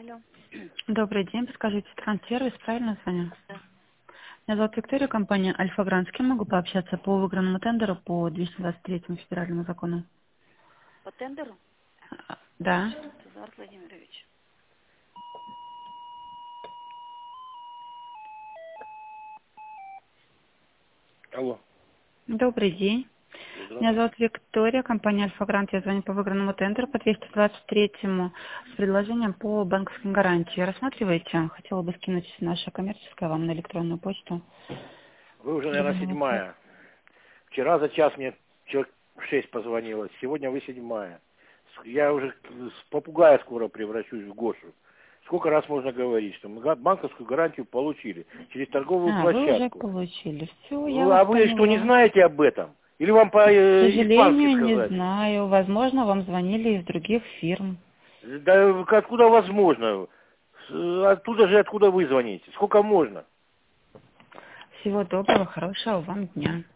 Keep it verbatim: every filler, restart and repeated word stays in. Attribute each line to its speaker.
Speaker 1: Алло.
Speaker 2: Добрый день, подскажите, транссервис, правильно звоню?
Speaker 1: Да.
Speaker 2: Меня зовут Виктория, компания Альфа-Гранд. С кем могу пообщаться по выигранному тендеру по двести двадцать третьему федеральному закону?
Speaker 1: По тендеру?
Speaker 2: А, Да.
Speaker 1: Эдуард Владимирович.
Speaker 3: Алло.
Speaker 2: Добрый день. Меня
Speaker 3: Здравствуйте.
Speaker 2: зовут Виктория, компания Альфа-Гранд. Я звоню по выигранному тендеру по двести двадцать третьему с предложением по банковской гарантии. Рассматриваете? Хотела бы скинуть наше коммерческое вам на электронную почту.
Speaker 3: Вы уже, наверное,
Speaker 2: Продемонстрировать.
Speaker 3: седьмая. Вчера за час мне человек в шесть позвонило. Сегодня вы седьмая. С- Я уже с попугая скоро превращусь в Гошу. Сколько раз можно говорить, что мы га- банковскую гарантию получили через торговую
Speaker 2: А, вы уже
Speaker 3: площадку.
Speaker 2: получили. Все, я
Speaker 3: Ну,
Speaker 2: вас
Speaker 3: а вы что, не
Speaker 2: поняла.
Speaker 3: знаете об этом? Или вам
Speaker 2: К
Speaker 3: по-испански
Speaker 2: сожалению, не
Speaker 3: сказать?
Speaker 2: знаю. Возможно, вам звонили из других фирм.
Speaker 3: Да откуда возможно? С- Оттуда же, откуда вы звоните. Сколько можно?
Speaker 2: Всего доброго, хорошего вам дня.